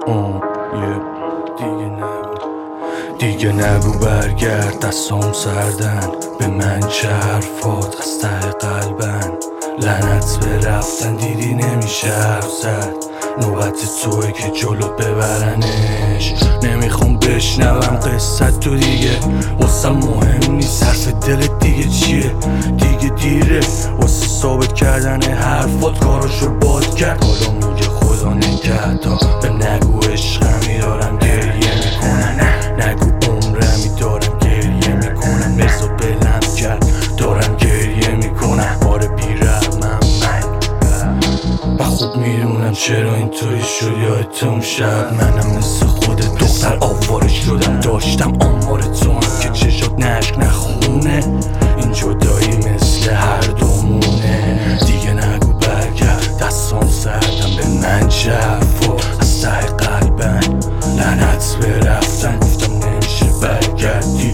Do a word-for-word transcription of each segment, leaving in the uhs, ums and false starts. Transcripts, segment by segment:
آه یه دیگه نگو دیگه نگو برگرد، دستام سردن به من چه حرفات از ته قلبن. لعنت به رفتن دیدی نمیشه حرف زد، نوبت توه که جلو ببرنش. نمیخوام بشنوم قصت تو دیگه، واسم مهم نیست حرف دلت دیگه چیه. دیگه دیره واسه ثابت کردن حرفات، کاراشو باد کرد. حالا میگه خدا نگهدار، به نگو عشقمی دارم گریه میکنم، نگو عمرمی دارم گریه میکنم. رضا بلم کرد دارم گریه میکنم، بار بیرحمم من. و خوب میدونم چرا اینطوری شد، یادت اون شب منم مثل خودت دختر آواره شدم. داشتم آمار تو هم که چشات نشک نخونه، این جدایی مثل هر دومونه. دیگه نگو برگرد، دستام سردم به من چه حرفا از ته قلبن. لعنت به رفتن، گفتم نمیشه برگردی.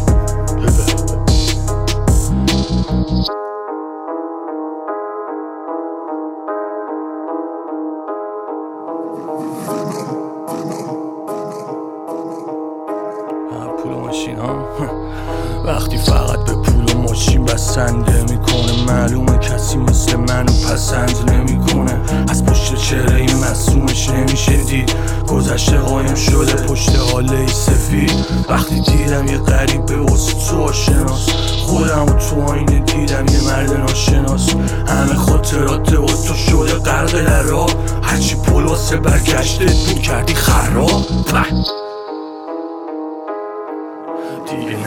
پول و ماشین ها وقتی فقط به پول و ماشین بسنده میکنه، معلومه کسی مثل منو پسند نمیکنه. از پشت چهره این معصومش نمیشه دید، گذشته قایم شده پشت حاله سفید. وقتی دیدم یه غریبه واسه تو آشناس، خودم و تو آینه دیدم یه مرد ناشناس. همه خاطرات با تو شده غرق در راه، هرچی پول واسه برگشتت بود کردی خراب. دیگه